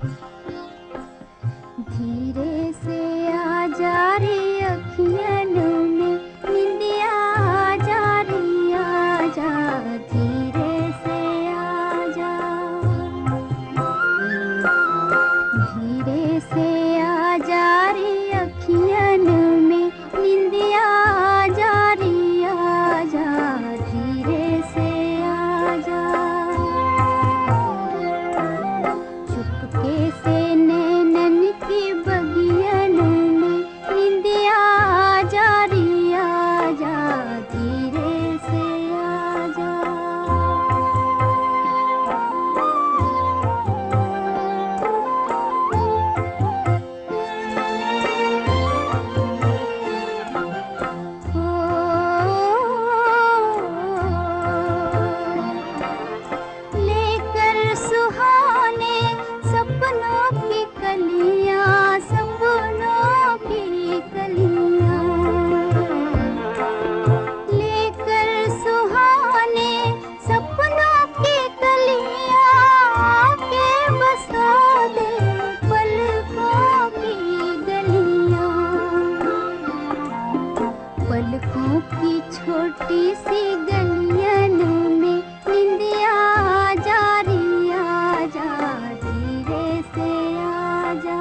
धीरे से आ जा रे अखियन में निंदिया आ जा रे आ जा, धीरे से आ जा। धीरे से आ जा रे अखियन में निंदिया आ जा रे आ जा, धीरे से आ जा। चुपके से नैनन की बगियन में निंदिया आ जा रे आ जा, धीरे से आ जा। लेकर सुहाने सपनों की कलियां, सपनों की कलियां। लेकर सुहाने सपनों की कलियां, आके बसा दे पलकों की गलियां। पलकों की छोटी सी गलियन में निंदिया आ जा रे आ जा, धीरे से आ जा।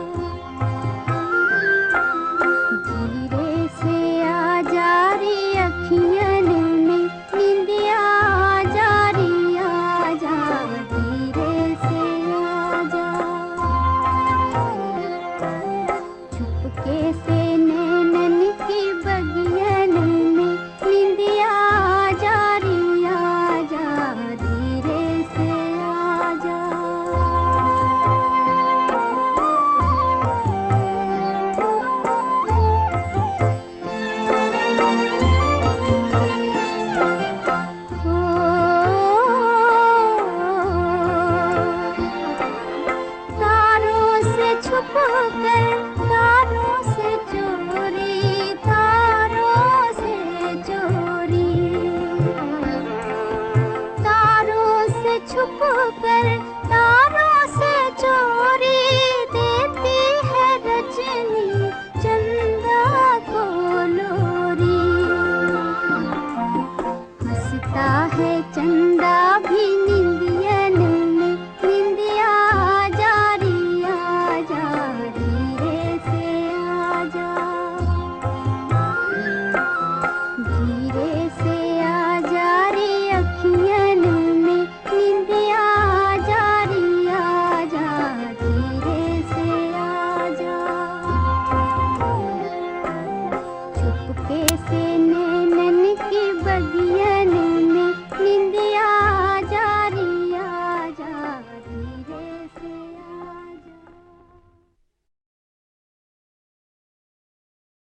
धीरे से आ जा रे अखियन में निंदिया आ जा रे आ जा, धीरे से आ जा। चुपके से नैनन की बगियन में निंदिया आ जा रे आ जा, धीरे से आ जा। तारों से छुप कर